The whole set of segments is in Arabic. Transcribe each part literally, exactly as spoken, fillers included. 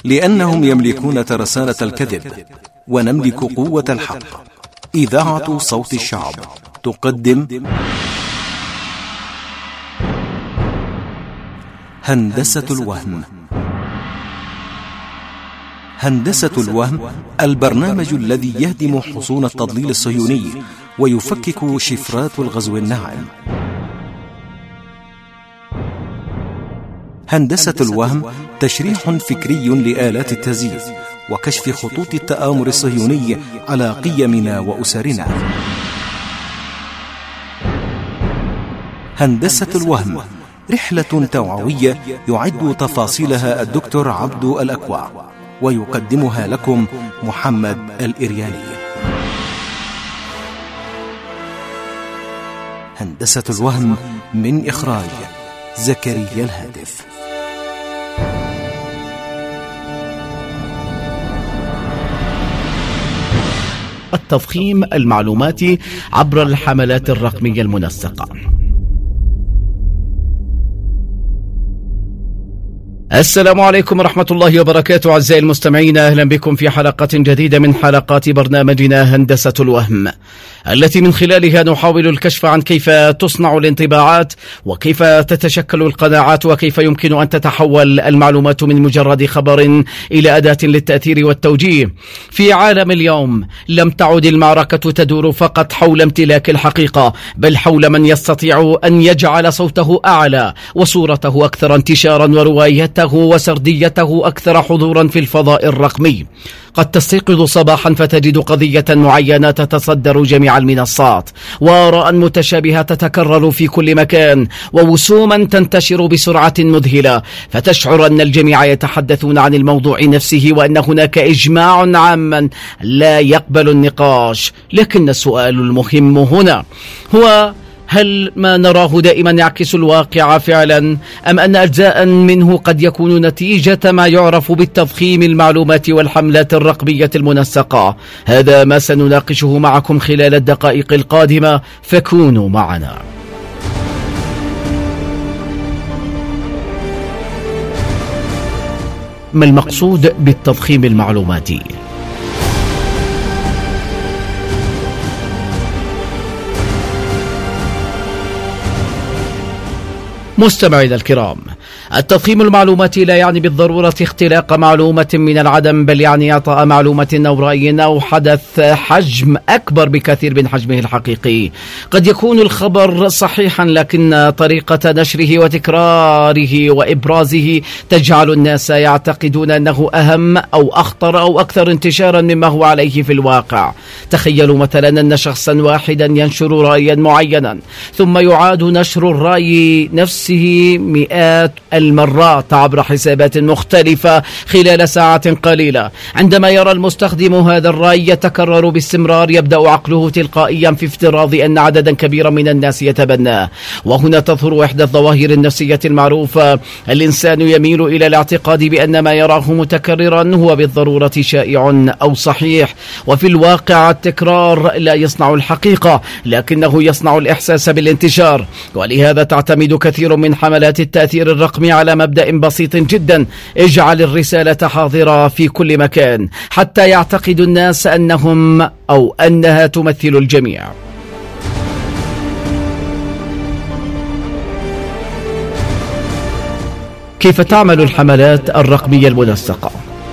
لأنهم يملكون ترسانة الكذب ونملك قوة الحق. إذاعة صوت الشعب تقدم هندسة الوهم. هندسة الوهم، البرنامج الذي يهدم حصون التضليل الصهيوني ويفكك شفرات الغزو الناعم. هندسة الوهم تشريح فكري لآلات التزييف وكشف خطوط التآمر الصهيوني على قيمنا وأسرنا. هندسة الوهم رحلة توعوية يعد تفاصيلها الدكتور عبد الأكوع، ويقدمها لكم محمد الإرياني. هندسة الوهم من إخراج زكريا الهادف. التضخيم المعلوماتي عبر الحملات الرقمية المنسقة. السلام عليكم ورحمة الله وبركاته أعزائي المستمعين، أهلا بكم في حلقة جديدة من حلقات برنامجنا هندسة الوهم، التي من خلالها نحاول الكشف عن كيف تصنع الانطباعات وكيف تتشكل القناعات وكيف يمكن أن تتحول المعلومات من مجرد خبر إلى أداة للتأثير والتوجيه. في عالم اليوم لم تعد المعركة تدور فقط حول امتلاك الحقيقة، بل حول من يستطيع أن يجعل صوته أعلى وصورته أكثر انتشارا وروايته وسرديته أكثر حضورا في الفضاء الرقمي. قد تستيقظ صباحا فتجد قضية معينة تتصدر جميع المنصات، وآراء متشابهة تتكرر في كل مكان، ووسوما تنتشر بسرعة مذهلة، فتشعر أن الجميع يتحدثون عن الموضوع نفسه وأن هناك إجماع عاما لا يقبل النقاش. لكن السؤال المهم هنا هو: هل ما نراه دائما يعكس الواقع فعلا، أم أن أجزاء منه قد يكون نتيجة ما يعرف بالتضخيم المعلوماتي والحملات الرقمية المنسقة؟ هذا ما سنناقشه معكم خلال الدقائق القادمة، فكونوا معنا. ما المقصود بالتضخيم المعلوماتي؟ مستمعينا الكرام، التضخيم المعلوماتي لا يعني بالضرورة اختلاق معلومة من العدم، بل يعني إعطاء معلومة أو رأي أو حدث حجم أكبر بكثير من حجمه الحقيقي. قد يكون الخبر صحيحا، لكن طريقة نشره وتكراره وإبرازه تجعل الناس يعتقدون أنه أهم أو أخطر أو أكثر انتشارا مما هو عليه في الواقع. تخيلوا مثلا أن شخصا واحدا ينشر رأيا معينا، ثم يعاد نشر الرأي نفسه مئات المرات عبر حسابات مختلفة خلال ساعات قليلة. عندما يرى المستخدم هذا الرأي يتكرر باستمرار، يبدأ عقله تلقائيا في افتراض أن عددا كبيرا من الناس يتبناه. وهنا تظهر إحدى الظواهر النفسية المعروفة: الإنسان يميل إلى الاعتقاد بأن ما يراه متكررا هو بالضرورة شائع أو صحيح. وفي الواقع التكرار لا يصنع الحقيقة، لكنه يصنع الإحساس بالانتشار. ولهذا تعتمد كثير من حملات التأثير الرقمي على مبدأ بسيط جدا: اجعل الرسالة حاضرة في كل مكان، حتى يعتقد الناس أنهم أو أنها تمثل الجميع. كيف تعمل الحملات الرقمية المنسقة؟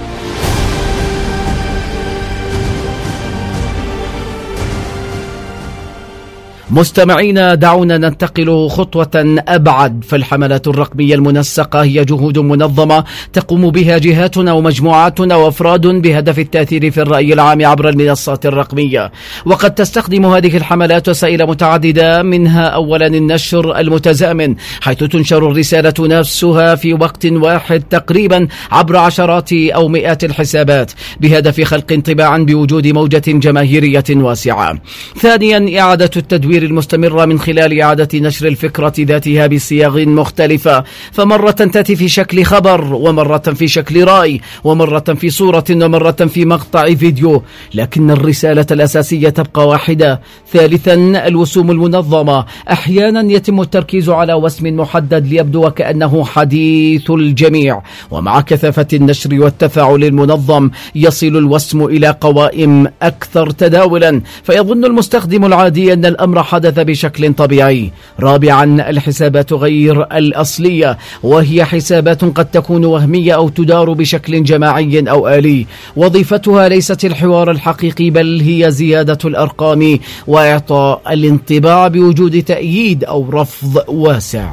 مستمعينا، دعونا ننتقل خطوة أبعد. فالحملات الرقمية المنسقة هي جهود منظمة تقوم بها جهات أو مجموعات أو أفراد بهدف التأثير في الرأي العام عبر المنصات الرقمية. وقد تستخدم هذه الحملات وسائل متعددة، منها أولا النشر المتزامن، حيث تنشر الرسالة نفسها في وقت واحد تقريبا عبر عشرات أو مئات الحسابات، بهدف خلق انطباع بوجود موجة جماهيرية واسعة. ثانيا إعادة التدوير التغيير المستمرة من خلال إعادة نشر الفكرة ذاتها بصياغ مختلفة، فمرة تأتي في شكل خبر، ومرة في شكل رأي، ومرة في صورة، ومرة في مقطع فيديو، لكن الرسالة الأساسية تبقى واحدة. ثالثا، الوسوم المنظمة. أحيانا يتم التركيز على وسم محدد ليبدو وكأنه حديث الجميع، ومع كثافة النشر والتفاعل المنظم يصل الوسم إلى قوائم أكثر تداولا، فيظن المستخدم العادي أن الأمر حدث بشكل طبيعي. رابعا، الحسابات غير الأصلية، وهي حسابات قد تكون وهمية أو تدار بشكل جماعي أو آلي، وظيفتها ليست الحوار الحقيقي بل هي زيادة الأرقام وإعطاء الانطباع بوجود تأييد أو رفض واسع.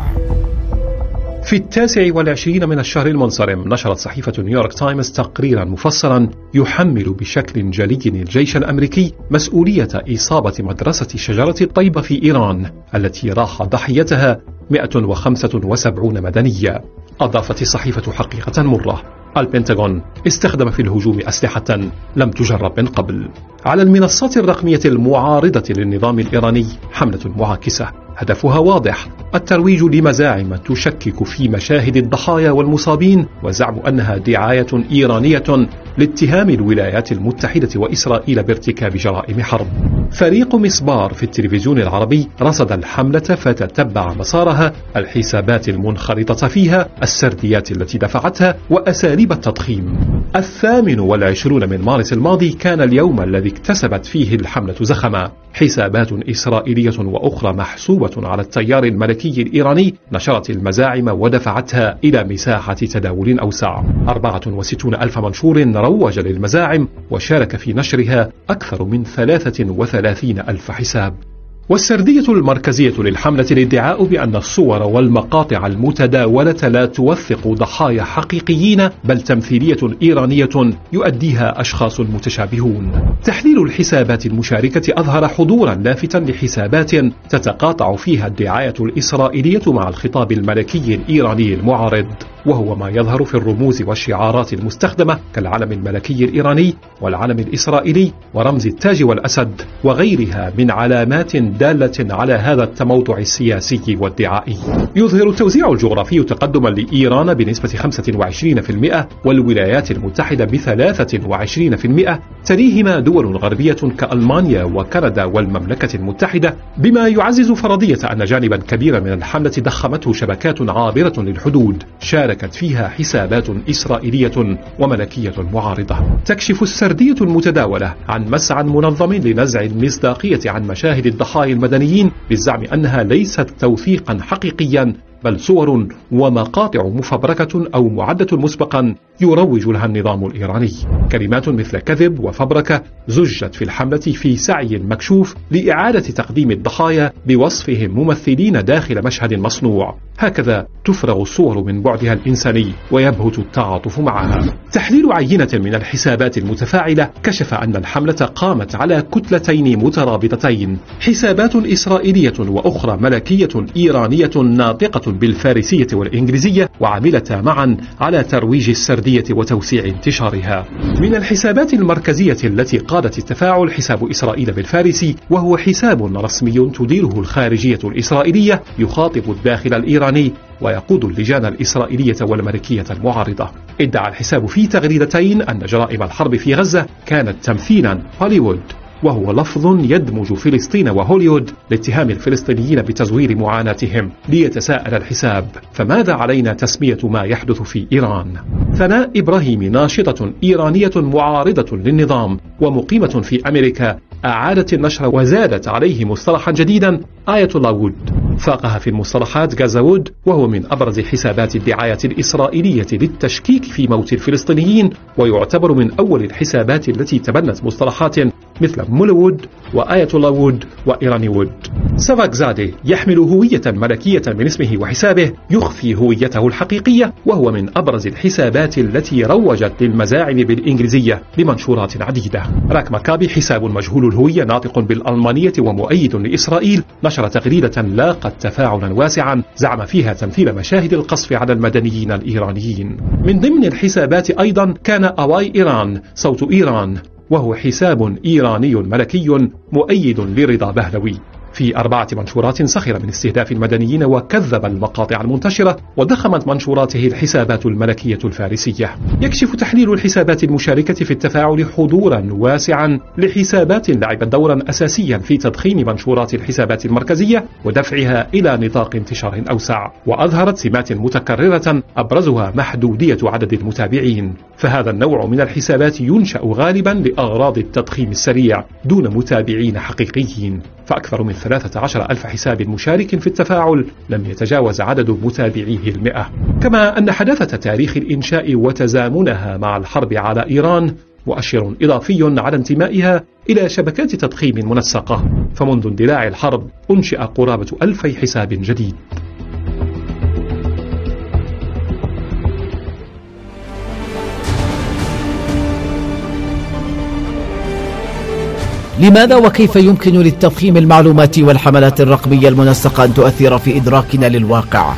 في التاسع والعشرين من الشهر المنصرم نشرت صحيفة نيويورك تايمز تقريرا مفصلا يحمل بشكل جلي الجيش الأمريكي مسؤولية إصابة مدرسة شجرة الطيبة في إيران التي راح ضحيتها مئة وخمسة وسبعين مدنية. أضافت الصحيفة حقيقة مرة: البنتاغون استخدم في الهجوم أسلحة لم تجرب من قبل. على المنصات الرقمية المعارضة للنظام الإيراني حملة معاكسة هدفها واضح: الترويج لمزاعم تشكك في مشاهد الضحايا والمصابين، وزعم أنها دعاية إيرانية لاتهام الولايات المتحدة وإسرائيل بارتكاب جرائم حرب. فريق مسبار في التلفزيون العربي رصد الحملة فتتبع مسارها، الحسابات المنخرطة فيها، السرديات التي دفعتها، وأساليب التضخيم. الثامن والعشرون من مارس الماضي كان اليوم الذي اكتسبت فيه الحملة زخما. حسابات إسرائيلية وأخرى محسوبة على التيار الملكي الإيراني نشرت المزاعم ودفعتها إلى مساحة تداول أوسع. أربعة وستين ألف منشور روج للمزاعم وشارك في نشرها أكثر من ثلاثة وثلاثين ألف حساب. والسردية المركزية للحملة الادعاء بأن الصور والمقاطع المتداولة لا توثق ضحايا حقيقيين بل تمثيلية إيرانية يؤديها أشخاص متشابهون. تحليل الحسابات المشاركة أظهر حضورا لافتا لحسابات تتقاطع فيها الدعاية الإسرائيلية مع الخطاب الملكي الإيراني المعارض، وهو ما يظهر في الرموز والشعارات المستخدمة كالعلم الملكي الإيراني والعلم الإسرائيلي ورمز التاج والأسد وغيرها من علامات دالة على هذا التموضع السياسي والدعائي. يظهر التوزيع الجغرافي تقدما لإيران بنسبة خمسة وعشرين بالمئة والولايات المتحدة بثلاثة وعشرين بالمئة، تليهما دول غربية كألمانيا وكندا والمملكة المتحدة، بما يعزز فرضية أن جانبا كبيرا من الحملة ضخمته شبكات عابرة للحدود شاركت فيها حسابات إسرائيلية وملكية معارضة. تكشف السردية المتداولة عن مسعى منظم لنزع المصداقية عن مشاهد الضحايا المدنيين بالزعم أنها ليست توثيقا حقيقيا بل صور ومقاطع مفبركة أو معدة مسبقا يروج لها النظام الإيراني. كلمات مثل كذب وفبركة زجت في الحملة في سعي مكشوف لإعادة تقديم الضحايا بوصفهم ممثلين داخل مشهد مصنوع. هكذا تفرغ الصور من بعدها الإنساني ويبهت التعاطف معها. تحليل عينة من الحسابات المتفاعلة كشف أن الحملة قامت على كتلتين مترابطتين: حسابات إسرائيلية وأخرى ملكية إيرانية ناطقة بالفارسية والإنجليزية، وعملتا معا على ترويج السردية وتوسيع انتشارها. من الحسابات المركزية التي قادت التفاعل حساب إسرائيل بالفارسي، وهو حساب رسمي تديره الخارجية الإسرائيلية يخاطب الداخل الإيراني ويقود اللجان الإسرائيلية والأمريكية المعارضة. ادعى الحساب في تغريدتين أن جرائم الحرب في غزة كانت تمثيلا هوليوود، وهو لفظ يدمج فلسطين وهوليوود لاتهام الفلسطينيين بتزوير معاناتهم. ليتساءل الحساب: فماذا علينا تسمية ما يحدث في إيران؟ ثناء إبراهيم ناشطة إيرانية معارضة للنظام ومقيمة في أمريكا أعادت النشر وزادت عليه مصطلحا جديدا: آية الله وود. فاقها في المصطلحات غازاوود، وهو من أبرز حسابات الدعاية الإسرائيلية للتشكيك في موت الفلسطينيين، ويعتبر من أول الحسابات التي تبنت مصطلحات مثل مولوود وآية الله وود وإيراني وود. سافاك زادي يحمل هوية ملكية من اسمه وحسابه يخفي هويته الحقيقية، وهو من أبرز الحسابات التي روجت للمزاعم بالإنجليزية بمنشورات عديدة. راك مكابي حساب مجهول الهوية ناطق بالألمانية ومؤيد لإسرائيل نشر تغريدة لاقت تفاعلا واسعا زعم فيها تمثيل مشاهد القصف على المدنيين الإيرانيين. من ضمن الحسابات أيضا كان أواي إيران صوت إيران، وهو حساب إيراني ملكي مؤيد لرضا بهلوي. في أربعة منشورات سخر من استهداف المدنيين وكذب المقاطع المنتشرة، وضخمت منشوراته الحسابات الملكية الفارسية. يكشف تحليل الحسابات المشاركة في التفاعل حضورا واسعا لحسابات لعبت دورا أساسيا في تضخيم منشورات الحسابات المركزية ودفعها إلى نطاق انتشار أوسع، وأظهرت سمات متكررة أبرزها محدودية عدد المتابعين. فهذا النوع من الحسابات ينشأ غالبا لأغراض التضخيم السريع دون متابعين حقيقيين، فأكثر من ثلاثة عشر ألف حساب مشارك في التفاعل لم يتجاوز عدد متابعيه المئة. كما أن حداثة تاريخ الإنشاء وتزامنها مع الحرب على إيران مؤشر إضافي على انتمائها إلى شبكات تضخيم منسقة، فمنذ اندلاع الحرب أنشئ قرابة ألفي حساب جديد. لماذا وكيف يمكن للتضخيم المعلومات والحملات الرقمية المنسقة أن تؤثر في إدراكنا للواقع؟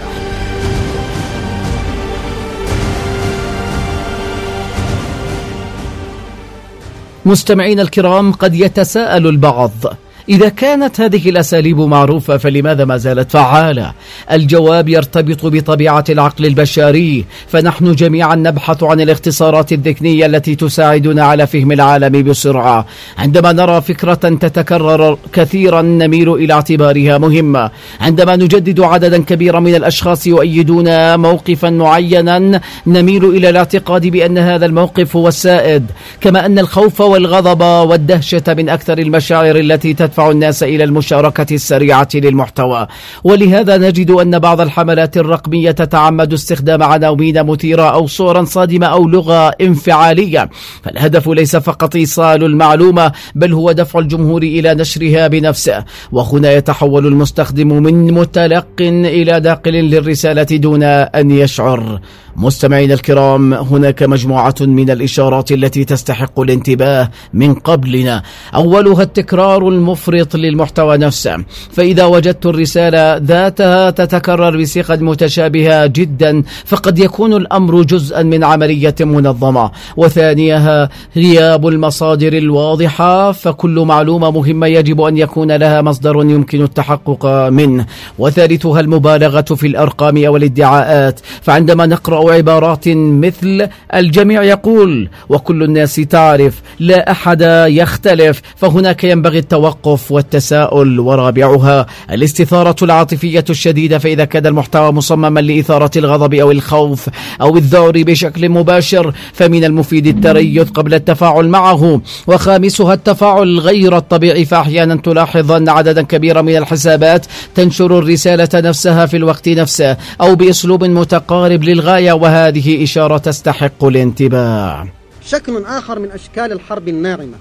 مستمعين الكرام، قد يتساءل البعض: إذا كانت هذه الأساليب معروفة فلماذا ما زالت فعالة؟ الجواب يرتبط بطبيعة العقل البشري، فنحن جميعا نبحث عن الاختصارات الذهنية التي تساعدنا على فهم العالم بسرعة. عندما نرى فكرة تتكرر كثيرا نميل إلى اعتبارها مهمة، عندما نجدد عددا كبيرا من الأشخاص يؤيدون موقفا معينا نميل إلى الاعتقاد بأن هذا الموقف هو السائد، كما أن الخوف والغضب والدهشة من أكثر المشاعر التي تدفع الناس إلى المشاركة السريعة للمحتوى. ولهذا نجد أن بعض الحملات الرقمية تتعمد استخدام عناوين مثيرة أو صورا صادمة أو لغة انفعالية، فالهدف ليس فقط إيصال المعلومة بل هو دفع الجمهور إلى نشرها بنفسه، وهنا يتحول المستخدم من متلق إلى ناقل للرسالة دون أن يشعر. مستمعين الكرام، هناك مجموعة من الإشارات التي تستحق الانتباه من قبلنا. أولها التكرار المفرط للمحتوى نفسه، فإذا وجدت الرسالة ذاتها تتكرر بصيغة متشابهة جدا فقد يكون الأمر جزءا من عملية منظمة. وثانيها غياب المصادر الواضحة، فكل معلومة مهمة يجب أن يكون لها مصدر يمكن التحقق منه. وثالثها المبالغة في الأرقام أو الادعاءات، فعندما نقرأ عبارات مثل الجميع يقول وكل الناس تعرف لا أحد يختلف، فهناك ينبغي التوقف والتساؤل. ورابعها الاستثارة العاطفية الشديدة، فإذا كان المحتوى مصمما لإثارة الغضب أو الخوف أو الذعر بشكل مباشر فمن المفيد التريث قبل التفاعل معه. وخامسها التفاعل غير الطبيعي، فأحيانا تلاحظ أن عددا كبيرا من الحسابات تنشر الرسالة نفسها في الوقت نفسه أو بأسلوب متقارب للغاية، وهذه إشارة تستحق الانتباه. شكل آخر من أشكال الحرب الناعمة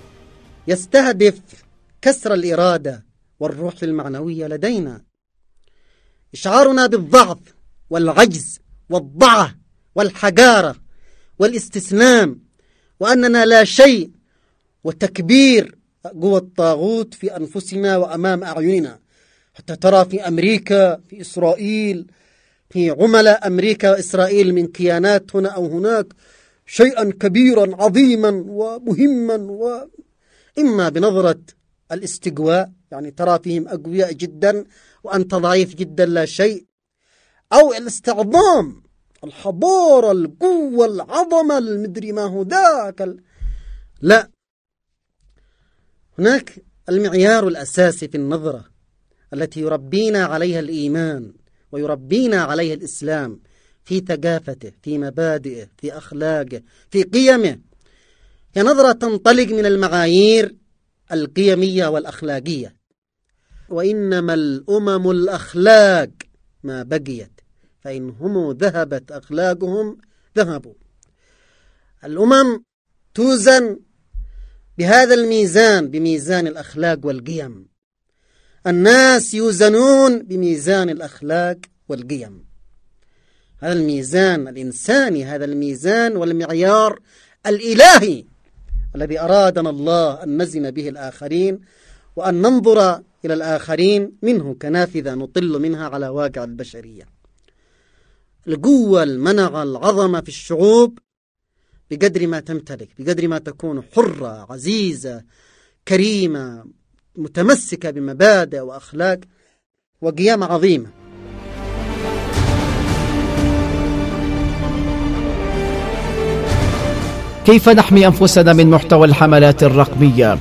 يستهدف كسر الإرادة والروح المعنوية لدينا، إشعارنا بالضعف والعجز والضعة والحجارة والاستسلام وأننا لا شيء، وتكبير قوى الطاغوت في أنفسنا وأمام أعيننا، حتى ترى في أمريكا، في إسرائيل، في عملاء أمريكا وإسرائيل من كيانات هنا أو هناك شيئا كبيرا عظيما ومهما، وإما بنظرة الاستقواء، يعني ترى فيهم أقوياء جدا وأنت ضعيف جدا لا شيء، أو الاستعظام، الحضارة، القوة، العظمة، المدري ما هو ذاك ال... لا، هناك المعيار الأساسي في النظرة التي يربينا عليها الإيمان ويربينا عليها الإسلام، في ثقافته، في مبادئه، في أخلاقه، في قيمه. هي نظرة تنطلق من المعايير القيمية والأخلاقية. وإنما الأمم الأخلاق ما بقيت، فإن هم ذهبت أخلاقهم ذهبوا. الأمم توزن بهذا الميزان، بميزان الأخلاق والقيم. الناس يوزنون بميزان الأخلاق والقيم. هذا الميزان الإنساني، هذا الميزان والمعيار الإلهي الذي أرادنا الله أن نزن به الآخرين وأن ننظر إلى الآخرين منه كنافذة نطل منها على واقع البشرية. القوة، المنعة، العظمة في الشعوب بقدر ما تمتلك، بقدر ما تكون حرة، عزيزة، كريمة، متمسكة بمبادئ وأخلاق وقيم عظيمة. كيف نحمي أنفسنا من محتوى الحملات الرقمية؟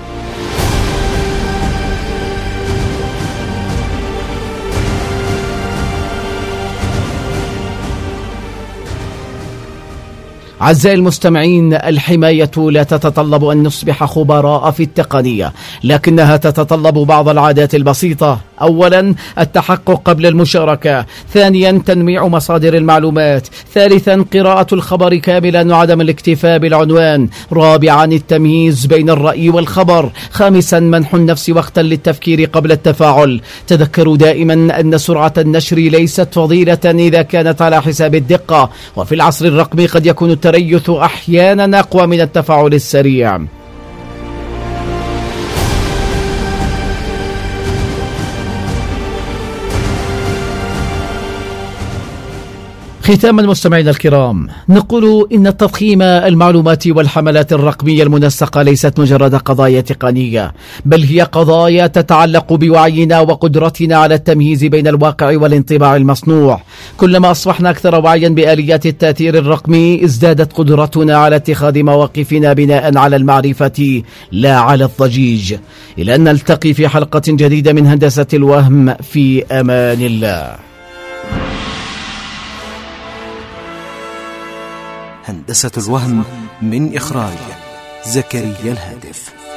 أعزائي المستمعين، الحماية لا تتطلب أن نصبح خبراء في التقنية، لكنها تتطلب بعض العادات البسيطة. أولا، التحقق قبل المشاركة. ثانيا، تنويع مصادر المعلومات. ثالثا، قراءة الخبر كاملا وعدم الاكتفاء بالعنوان. رابعا، التمييز بين الرأي والخبر. خامسا، منح النفس وقتا للتفكير قبل التفاعل. تذكروا دائما أن سرعة النشر ليست فضيلة إذا كانت على حساب الدقة، وفي العصر الرقمي قد يكون التريث أحيانا أقوى من التفاعل السريع. ختاما مستمعينا الكرام، نقول إن التضخيم المعلومات والحملات الرقمية المنسقة ليست مجرد قضايا تقنية، بل هي قضايا تتعلق بوعينا وقدرتنا على التمييز بين الواقع والانطباع المصنوع. كلما أصبحنا أكثر وعيا بآليات التأثير الرقمي، ازدادت قدرتنا على اتخاذ مواقفنا بناء على المعرفة لا على الضجيج. إلى أن نلتقي في حلقة جديدة من هندسة الوهم، في أمان الله. هندسة الوهم، من إخراج زكريا الهادف.